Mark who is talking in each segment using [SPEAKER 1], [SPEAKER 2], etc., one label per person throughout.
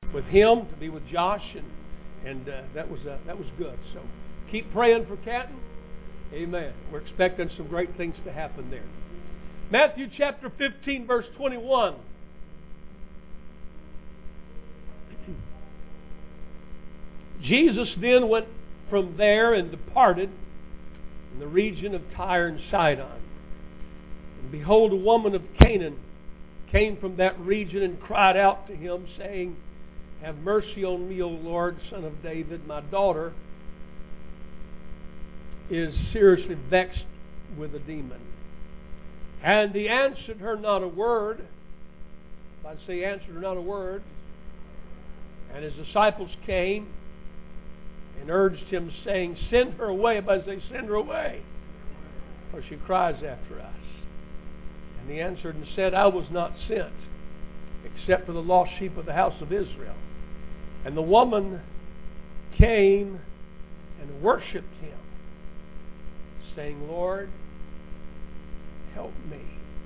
[SPEAKER 1] with him, to be with Josh, and that was good. So keep praying for Canton. Amen. We're expecting some great things to happen there. Matthew chapter 15, verse 21. Jesus then went from there and departed in the region of Tyre and Sidon. And behold, a woman of Canaan came from that region and cried out to him, saying, Have mercy on me, O Lord, Son of David. My daughter is seriously vexed with a demon. And he answered her not a word. I'd say answered her not a word. And his disciples came and urged him, saying, Send her away. But they send her away, for she cries after us. And he answered and said, I was not sent, except for the lost sheep of the house of Israel. And the woman came and worshipped him, saying, Lord, help me.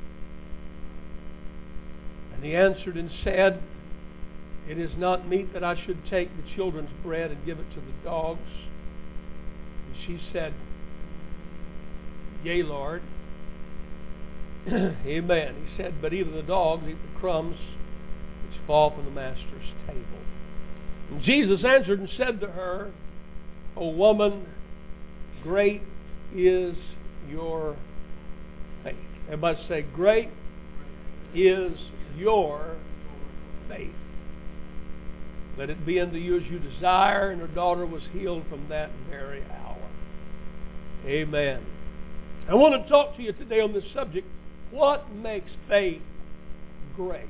[SPEAKER 1] And he answered and said, It is not meet that I should take the children's bread and give it to the dogs. And she said, Yea, Lord. Amen. He said, But even the dogs eat the crumbs which fall from the master's table. And Jesus answered and said to her, O woman, great is your faith. Everybody say, Great is your faith. Let it be unto you as you desire. And her daughter was healed from that very hour. Amen. I want to talk to you today on this subject. What makes faith great?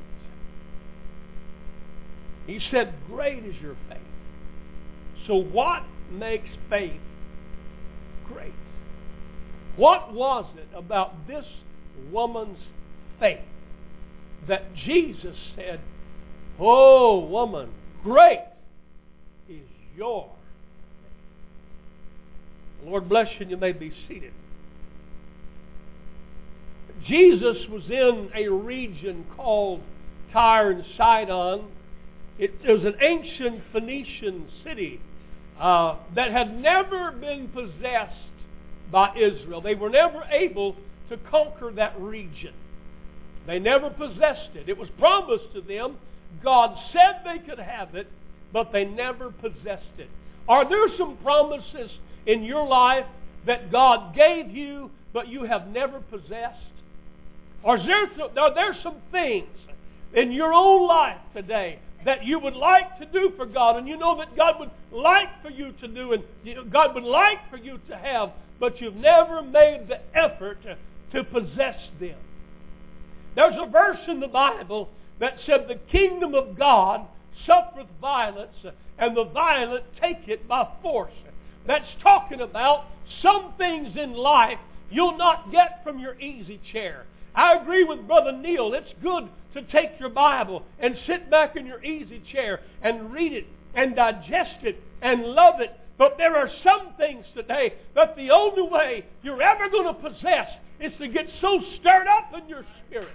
[SPEAKER 1] He said, Great is your faith. So what makes faith great? What was it about this woman's faith that Jesus said, Oh, woman, great is your faith? Lord bless you, and you may be seated. Jesus was in a region called Tyre and Sidon. It was an ancient Phoenician city that had never been possessed by Israel. They were never able to conquer that region. They never possessed it. It was promised to them. God said they could have it, but they never possessed it. Are there some promises in your life that God gave you, but you have never possessed? Are there some things in your own life today that you would like to do for God, and you know that God would like for you to do, and God would like for you to have, but you've never made the effort to possess them? There's a verse in the Bible that said, The kingdom of God suffereth violence, and the violent take it by force. That's talking about some things in life you'll not get from your easy chair. I agree with Brother Neil. It's good to take your Bible and sit back in your easy chair and read it and digest it and love it. But there are some things today that the only way you're ever going to possess is to get so stirred up in your spirit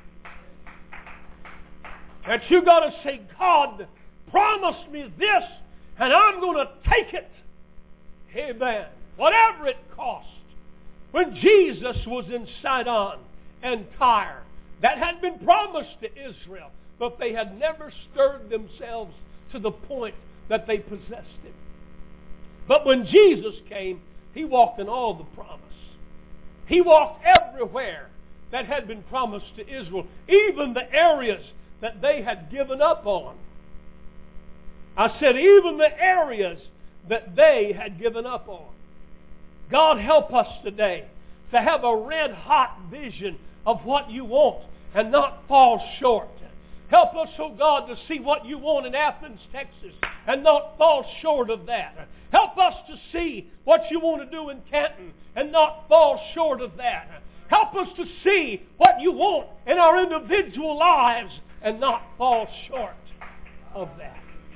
[SPEAKER 1] that you got to say, God promised me this, and I'm going to take it. Amen. Whatever it cost. When Jesus was in Sidon and Tyre, that had been promised to Israel, but they had never stirred themselves to the point that they possessed it. But when Jesus came, He walked in all the promise. He walked everywhere that had been promised to Israel, even the areas that they had given up on. I said, even the areas that they had given up on. God help us today to have a red-hot vision of what you want and not fall short. Help us, oh God, to see what you want in Athens, Texas, and not fall short of that. Help us to see what you want to do in Canton and not fall short of that. Help us to see what you want in our individual lives and not fall short of that.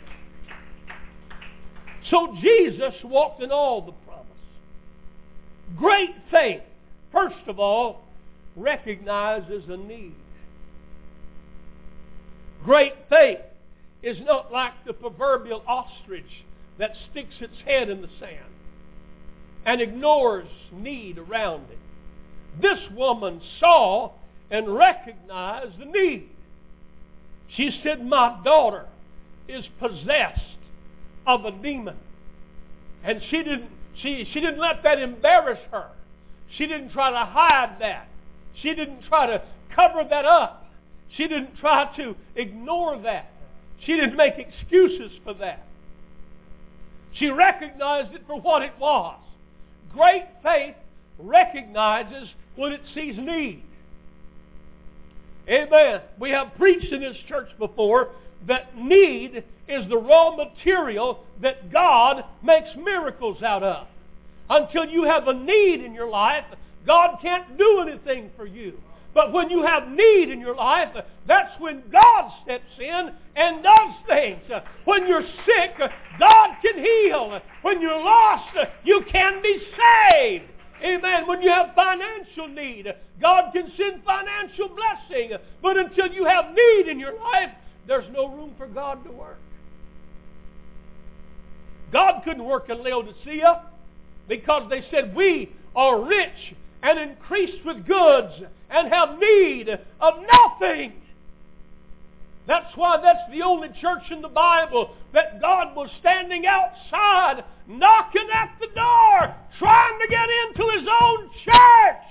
[SPEAKER 1] So Jesus walked in all the promise. Great faith, first of all, recognizes a need. Great faith is not like the proverbial ostrich that sticks its head in the sand and ignores need around it. This woman saw and recognized the need. She said, my daughter is possessed of a demon. And she didn't let that embarrass her. She didn't try to hide that. She didn't try to cover that up. She didn't try to ignore that. She didn't make excuses for that. She recognized it for what it was. Great faith recognizes when it sees need. Amen. We have preached in this church before that need is the raw material that God makes miracles out of. Until you have a need in your life, God can't do anything for you. But when you have need in your life, that's when God steps in and does things. When you're sick, God can heal. When you're lost, you can be saved. Amen. When you have financial need, God can send financial blessing. But until you have need in your life, there's no room for God to work. God couldn't work in Laodicea because they said, we are rich and increased with goods and have need of nothing. That's why that's the only church in the Bible that God was standing outside, knocking at the door, trying to get into His own church.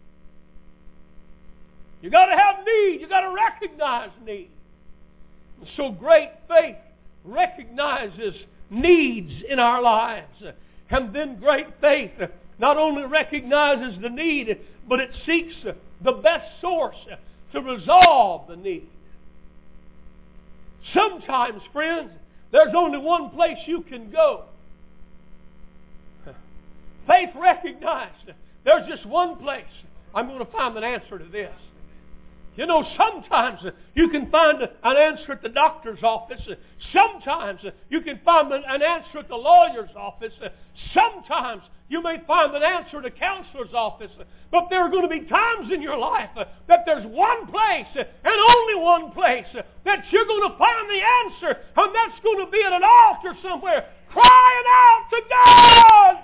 [SPEAKER 1] You got to have need. You got to recognize need. And so great faith recognizes needs in our lives. And then great faith not only recognizes the need, but it seeks the best source to resolve the need. Sometimes, friends, there's only one place you can go. Faith recognized there's just one place. I'm going to find an answer to this. You know, sometimes you can find an answer at the doctor's office. Sometimes you can find an answer at the lawyer's office. Sometimes you may find an answer at a counselor's office. But there are going to be times in your life that there's one place and only one place that you're going to find the answer. And that's going to be at an altar somewhere crying out to God.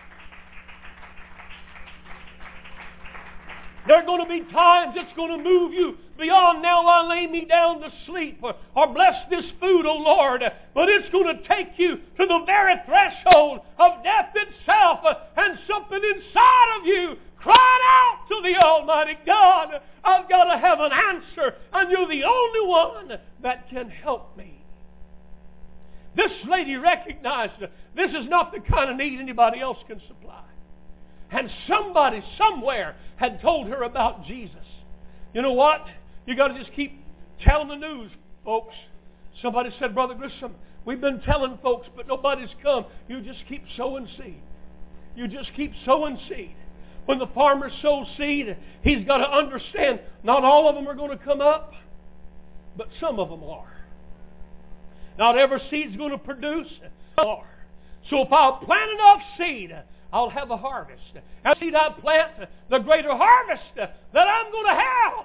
[SPEAKER 1] There are going to be times it's going to move you beyond, now I lay me down to sleep, or bless this food, O Lord. But it's going to take you to the very threshold of death itself, and something inside of you crying out to the Almighty God, I've got to have an answer, and you're the only one that can help me. This lady recognized this is not the kind of need anybody else can supply. And somebody somewhere had told her about Jesus. You know what? You got to just keep telling the news, folks. Somebody said, Brother Grissom, we've been telling folks, but nobody's come. You just keep sowing seed. You just keep sowing seed. When the farmer sows seed, he's got to understand not all of them are going to come up, but some of them are. Not every seed's going to produce. Are. So if I'll plant enough seed, I'll have a harvest. And the seed I plant, the greater harvest that I'm going to have.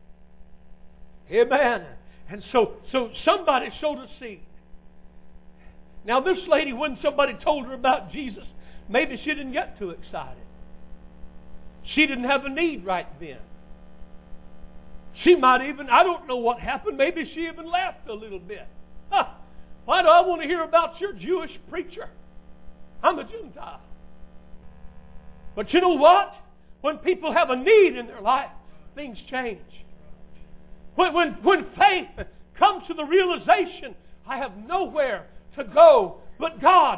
[SPEAKER 1] Amen. And so somebody sowed a seed. Now this lady, when somebody told her about Jesus, maybe she didn't get too excited. She didn't have a need right then. She might even, I don't know what happened, maybe she even laughed a little bit. Why do I want to hear about your Jewish preacher? I'm a Gentile. But you know what? When people have a need in their life, things change. When faith comes to the realization, I have nowhere to go but God.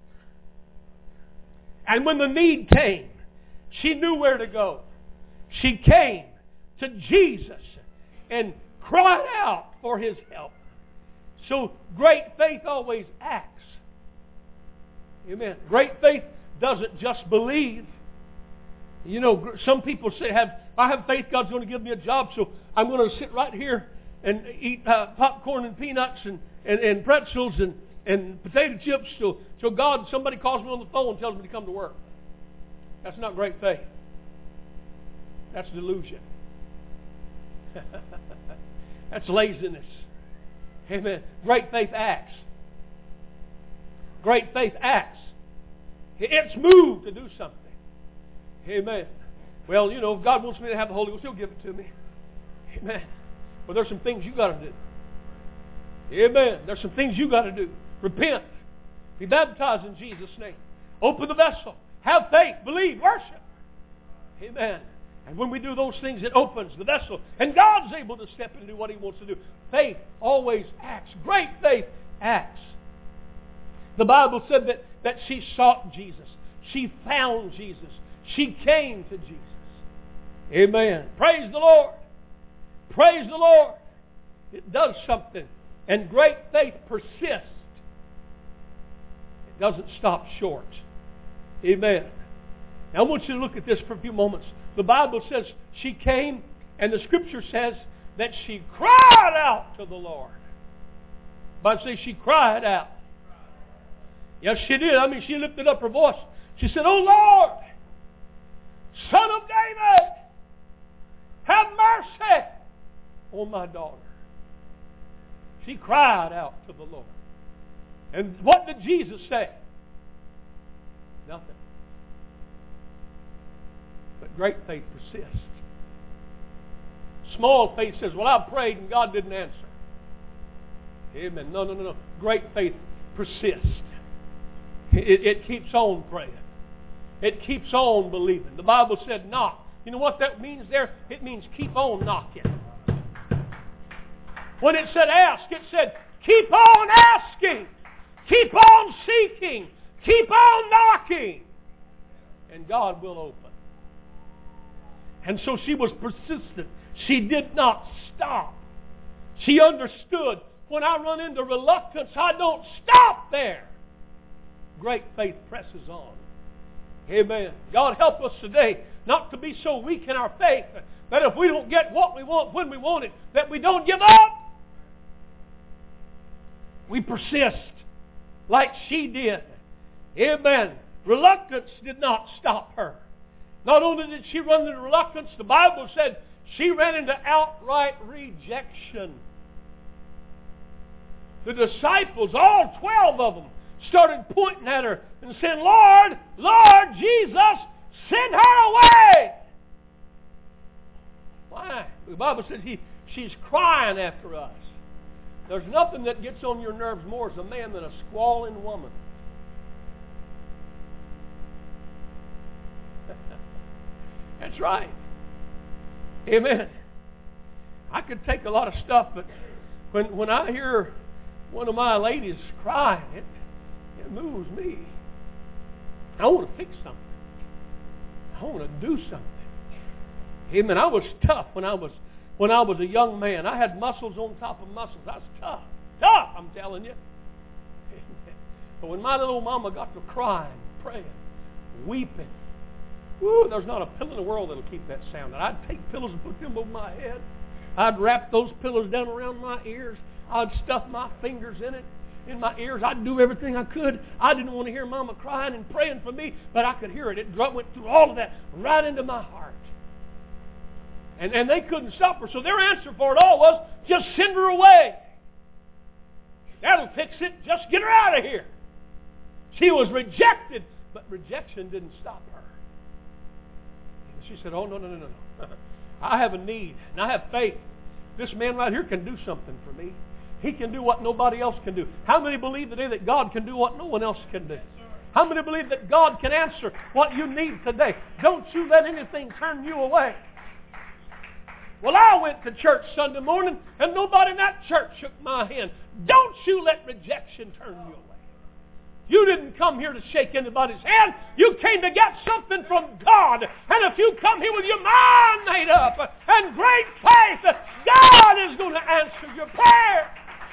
[SPEAKER 1] And when the need came, she knew where to go. She came to Jesus and cried out for His help. So great faith always acts. Amen. Great faith doesn't just believe. You know, some people say, I have faith God's going to give me a job, so I'm going to sit right here and eat popcorn and peanuts and pretzels and potato chips till God, somebody calls me on the phone and tells me to come to work. That's not great faith. That's delusion. That's laziness. Amen. Great faith acts. Great faith acts. It's moved to do something. Amen. Well, you know, if God wants me to have the Holy Ghost, He'll give it to me. Amen. But there's some things you got to do. Amen. There's some things you got to do. Repent. Be baptized in Jesus' name. Open the vessel. Have faith. Believe. Worship. Amen. And when we do those things, it opens the vessel. And God's able to step in and do what He wants to do. Faith always acts. Great faith acts. The Bible said that she sought Jesus. She found Jesus. She came to Jesus. Amen. Praise the Lord. Praise the Lord. It does something. And great faith persists. It doesn't stop short. Amen. Now I want you to look at this for a few moments. The Bible says she came, and the Scripture says that she cried out to the Lord. The Bible says she cried out. Yes, she did. I mean, she lifted up her voice. She said, "Oh Lord, Son of David, have mercy on my daughter." She cried out to the Lord. And what did Jesus say? Nothing. But great faith persists. Small faith says, "Well, I prayed and God didn't answer." Amen. No. Great faith persists. It keeps on praying. It keeps on believing. The Bible said knock. You know what that means there? It means keep on knocking. When it said ask, it said keep on asking. Keep on seeking. Keep on knocking. And God will open. And so she was persistent. She did not stop. She understood, when I run into reluctance, I don't stop there. Great faith presses on. Amen. God help us today not to be so weak in our faith that if we don't get what we want when we want it, that we don't give up. We persist like she did. Amen. Reluctance did not stop her. Not only did she run into reluctance, the Bible said she ran into outright rejection. The disciples, all 12 of them, started pointing at her and saying, "Lord, Lord, Jesus, send her away." Why? The Bible says she's crying after us. There's nothing that gets on your nerves more as a man than a squalling woman. That's right. Amen. I could take a lot of stuff, but when I hear one of my ladies crying, it moves me. I want to fix something. I want to do something. Amen. I was tough when I was a young man. I had muscles on top of muscles. I was tough. Tough, I'm telling you. Amen. But when my little mama got to crying, praying, weeping, woo, there's not a pillow in the world that'll keep that sound. I'd take pillows and put them over my head. I'd wrap those pillows down around my ears. I'd stuff my fingers in my ears. I'd do everything I could. I didn't want to hear Mama crying and praying for me, but I could hear it. It went through all of that right into my heart. And they couldn't stop her. So their answer for it all was, just send her away. That'll fix it. Just get her out of here. She was rejected, but rejection didn't stop her. She said, "Oh, no. I have a need, and I have faith. This man right here can do something for me. He can do what nobody else can do." How many believe today that God can do what no one else can do? How many believe that God can answer what you need today? Don't you let anything turn you away. Well, I went to church Sunday morning, and nobody in that church shook my hand. Don't you let rejection turn you away. You didn't come here to shake anybody's hand. You came to get something from God. And if you come here with your mind made up and great faith, God is going to answer your prayer.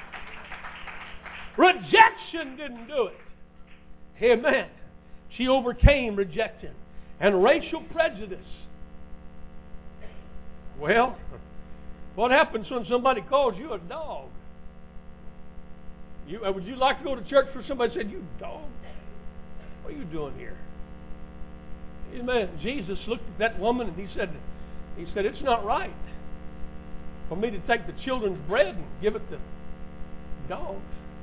[SPEAKER 1] Rejection didn't do it. Amen. She overcame rejection and racial prejudice. Well, what happens when somebody calls you a dog? Would you like to go to church where somebody said, "You dog? What are you doing here?" Amen. Jesus looked at that woman and he said, "It's not right for me to take the children's bread and give it to dogs.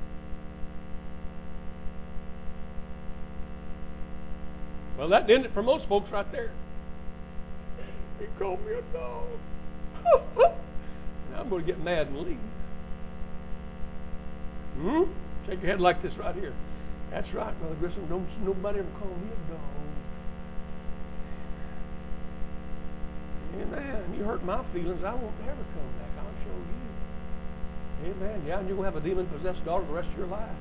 [SPEAKER 1] Well, that ended it for most folks right there. He called me a dog. Now I'm going to get mad and leave. Shake your head like this right here. That's right, Brother Grissom. Don't nobody ever call me a dog. Amen. You hurt my feelings, I won't ever come back. I'll show you. Amen. Yeah, and you're going to have a demon-possessed daughter the rest of your life.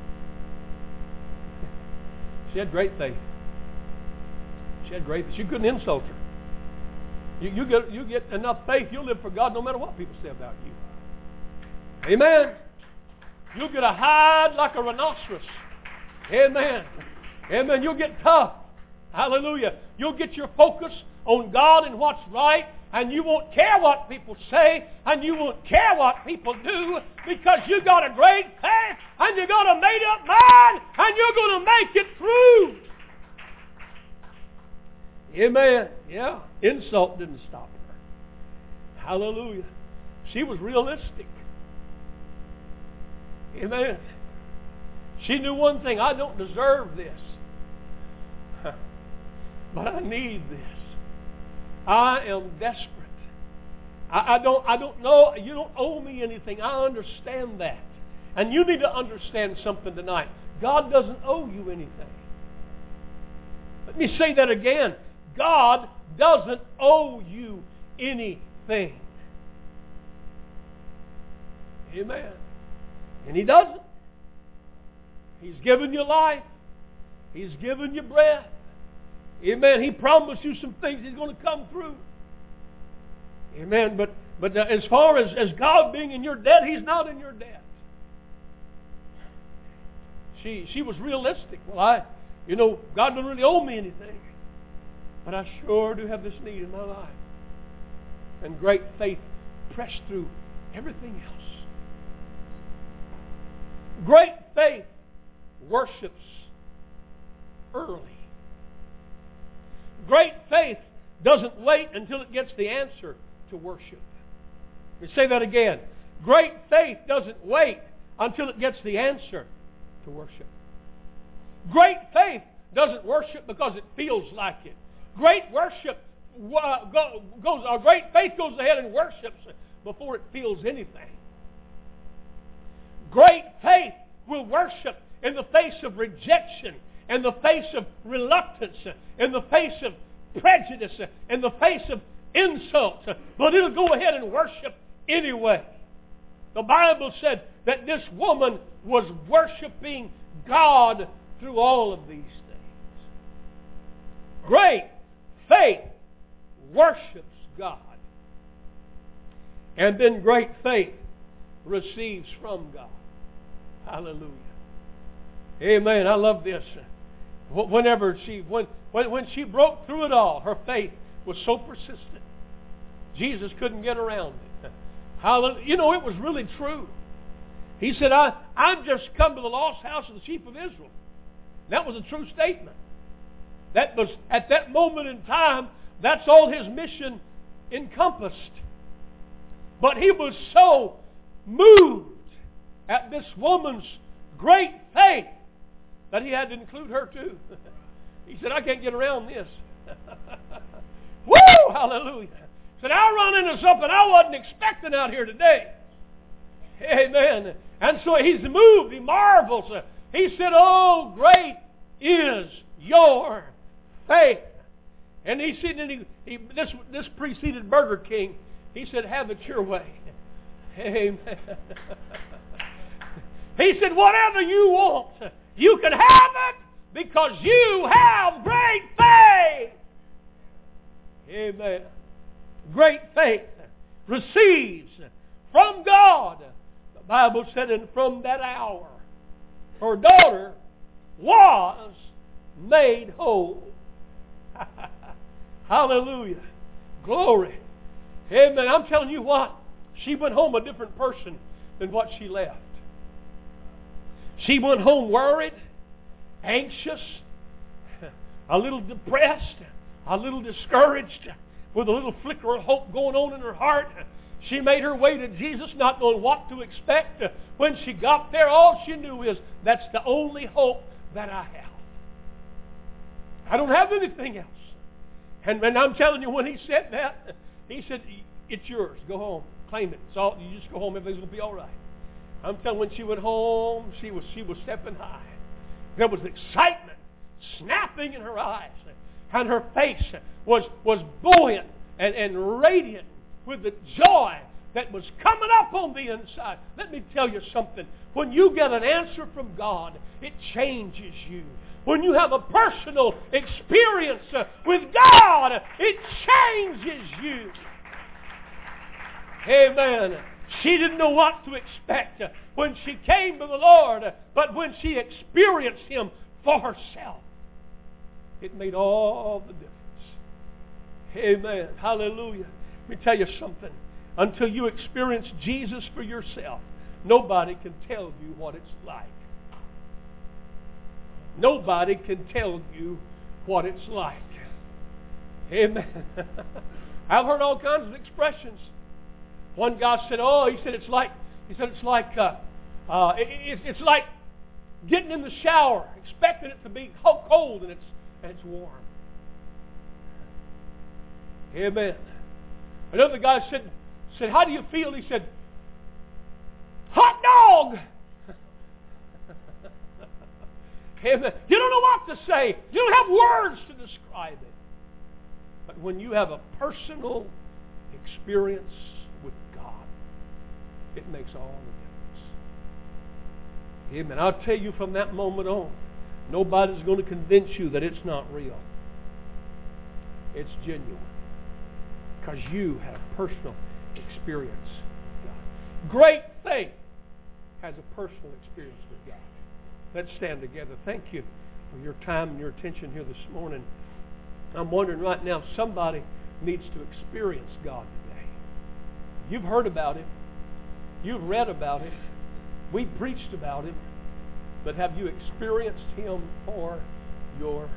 [SPEAKER 1] She had great faith. She had great faith. She couldn't insult her. You get enough faith, you'll live for God no matter what people say about you. Amen. You'll get a hide like a rhinoceros. Amen. Amen. You'll get tough. Hallelujah. You'll get your focus on God and what's right, and you won't care what people say, and you won't care what people do, because you got a great faith, and you got a made-up mind, and you're going to make it through. Amen. Yeah. Insult didn't stop her. Hallelujah. She was realistic. Amen. She knew one thing. I don't deserve this. But I need this. I am desperate. I don't know. You don't owe me anything. I understand that. And you need to understand something tonight. God doesn't owe you anything. Let me say that again. God doesn't owe you anything. Amen. And He doesn't. He's given you life. He's given you breath. Amen. He promised you some things He's going to come through. Amen. But as far as God being in your debt, He's not in your debt. She was realistic. Well, God doesn't really owe me anything. But I sure do have this need in my life. And great faith pressed through everything else. Great faith worships early. Great faith doesn't wait until it gets the answer to worship. Let me say that again. Great faith doesn't wait until it gets the answer to worship. Great faith doesn't worship because it feels like it. Great worship great faith goes ahead and worships before it feels anything. Great faith will worship in the face of rejection, in the face of reluctance, in the face of prejudice, in the face of insult. But it'll go ahead and worship anyway. The Bible said that this woman was worshiping God through all of these things. Great faith worships God. And then great faith receives from God. Hallelujah. Amen. I love this. When she broke through it all, her faith was so persistent. Jesus couldn't get around it. Hallelujah. It was really true. He said, I've just come to the lost house of the sheep of Israel. That was a true statement. That was, at that moment in time, that's all his mission encompassed. But he was so moved at this woman's great faith that he had to include her too. He said, I can't get around this. Woo! Hallelujah. He said, I'll run into something I wasn't expecting out here today. Amen. And so he's moved. He marvels. He said, oh, great is your faith. And he said, this preceded Burger King. He said, have it your way. Amen. He said, whatever you want, you can have it because you have great faith. Amen. Great faith receives from God. The Bible said, and from that hour, her daughter was made whole. Hallelujah. Glory. Amen. I'm telling you what, she went home a different person than what she left. She went home worried, anxious, a little depressed, a little discouraged, with a little flicker of hope going on in her heart. She made her way to Jesus not knowing what to expect. When she got there, all she knew is, that's the only hope that I have. I don't have anything else. And I'm telling you, when he said that, he said, it's yours. Go home. Claim it. It's all, you just go home. Everything's going to be all right. I'm telling you, when she went home, she was stepping high. There was excitement snapping in her eyes. And her face was buoyant and radiant with the joy that was coming up on the inside. Let me tell you something. When you get an answer from God, it changes you. When you have a personal experience with God, it changes you. Amen. She didn't know what to expect when she came to the Lord, but when she experienced Him for herself, it made all the difference. Amen. Hallelujah. Let me tell you something. Until you experience Jesus for yourself, nobody can tell you what it's like. Nobody can tell you what it's like. Amen. I've heard all kinds of expressions. One guy said, it's like getting in the shower, expecting it to be cold and it's warm. Amen. Another guy said, how do you feel? He said, hot dog! Amen. You don't know what to say. You don't have words to describe it. But when you have a personal experience with God, it makes all the difference. Amen. I'll tell you from that moment on, nobody's going to convince you that it's not real. It's genuine. Because you have personal experience with God. Great faith has a personal experience with God. Let's stand together. Thank you for your time and your attention here this morning. I'm wondering right now, somebody needs to experience God today. You've heard about Him. You've read about Him. We preached about Him. But have you experienced Him for yourself?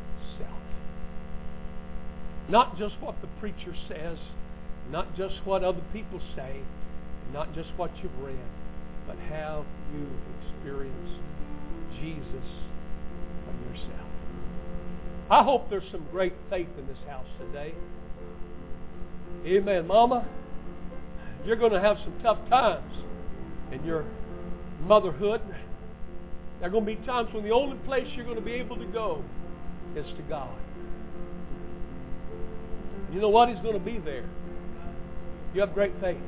[SPEAKER 1] Not just what the preacher says, not just what other people say, not just what you've read, but have you experienced Jesus for yourself? I hope there's some great faith in this house today. Amen. Mama, you're going to have some tough times in your motherhood. There are going to be times when the only place you're going to be able to go is to God. You know what? He's going to be there. You have great faith.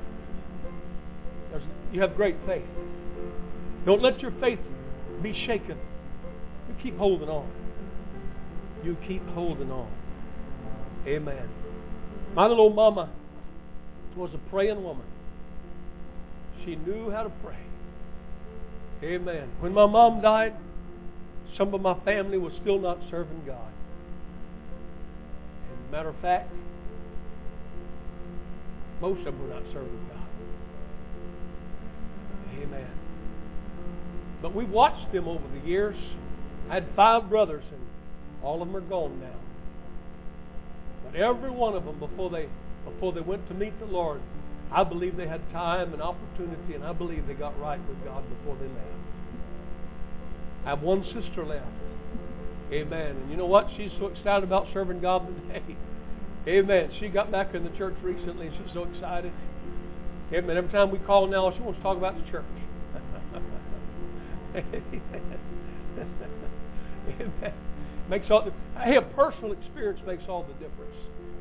[SPEAKER 1] You have great faith. Don't let your faith be shaken. You keep holding on. You keep holding on. Amen. My little old mama was a praying woman. She knew how to pray. Amen. When my mom died, some of my family was still not serving God. As a matter of fact, most of them were not serving God. Amen. But we watched them over the years. I had 5 brothers, and all of them are gone now. But every one of them, before they went to meet the Lord, I believe they had time and opportunity, and I believe they got right with God before they left. I have one sister left. Amen. And you know what? She's so excited about serving God today. Amen. She got back in the church recently, and she's so excited. Amen. Every time we call now, she wants to talk about the church. Amen. Hey, a personal experience makes all the difference.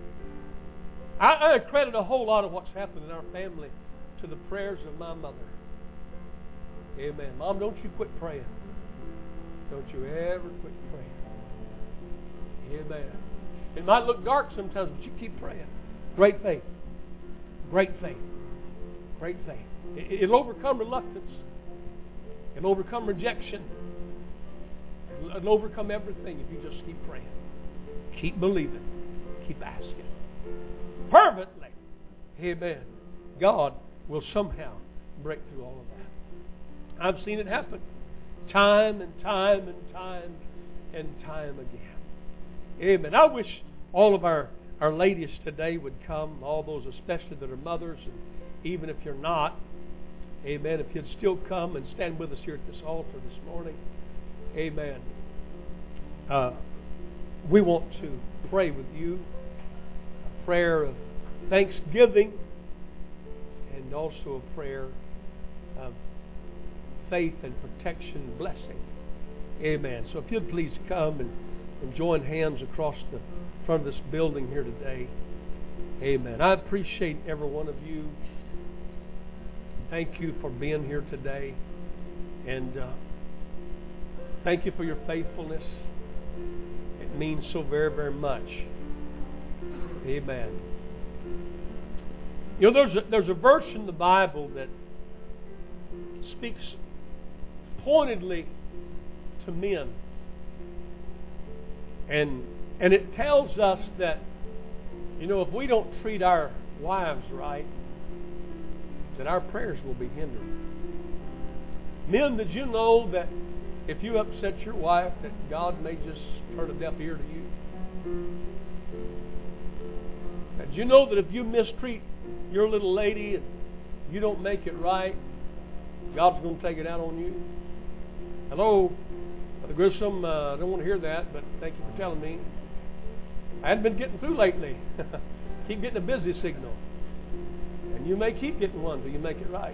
[SPEAKER 1] I credit a whole lot of what's happened in our family to the prayers of my mother. Amen. Mom, don't you quit praying. Don't you ever quit praying. Amen. It might look dark sometimes, but you keep praying. Great faith. Great faith. Great faith. It'll overcome reluctance. It'll overcome rejection. It'll overcome everything if you just keep praying. Keep believing. Keep asking. Fervently. Amen. God will somehow break through all of that. I've seen it happen. Time and time and time and time again. Amen. I wish all of our our ladies today would come, all those especially that are mothers, and even if you're not, amen, if you'd still come and stand with us here at this altar this morning, amen. We want to pray with you a prayer of thanksgiving and also a prayer of faith and protection and blessing. Amen. So if you'd please come and join hands across the front of this building here today. Amen. I appreciate every one of you. Thank you for being here today. And thank you for your faithfulness. It means so very, very much. Amen. You know, there's a verse in the Bible that speaks pointedly to men. And it tells us that, you know, if we don't treat our wives right, that our prayers will be hindered. Men, did you know that if you upset your wife, that God may just turn a deaf ear to you? Did you know that if you mistreat your little lady and you don't make it right, God's going to take it out on you? Hello? Brother Grissom, I don't want to hear that, but thank you for telling me. I hadn't been getting through lately. Keep getting a busy signal. And you may keep getting one till you make it right.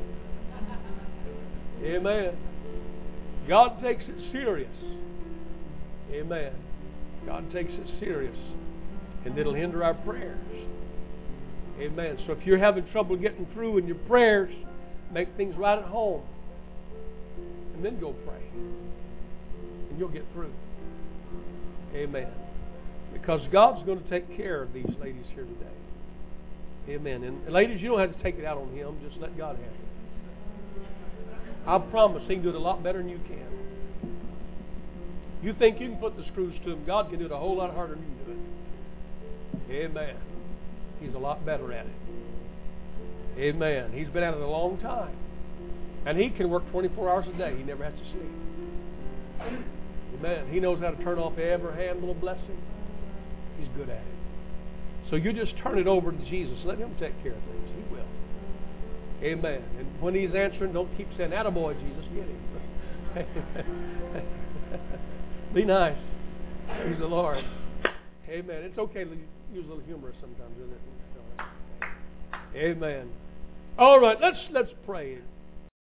[SPEAKER 1] Amen. God takes it serious. Amen. God takes it serious. And it'll hinder our prayers. Amen. So if you're having trouble getting through in your prayers, make things right at home. And then go pray. And you'll get through. Amen. Because God's going to take care of these ladies here today. Amen. And ladies, you don't have to take it out on Him. Just let God have it. I promise He can do it a lot better than you can. You think you can put the screws to Him. God can do it a whole lot harder than you do it. Amen. He's a lot better at it. Amen. He's been at it a long time. And He can work 24 hours a day. He never has to sleep. Amen. He knows how to turn off every handful of blessing. He's good at it. So you just turn it over to Jesus. Let Him take care of things. He will. Amen. And when He's answering, don't keep saying, "Attaboy, Jesus, get Him." Be nice. Praise the Lord. Amen. It's okay to use a little humor sometimes, isn't it? Amen. All right, let's pray.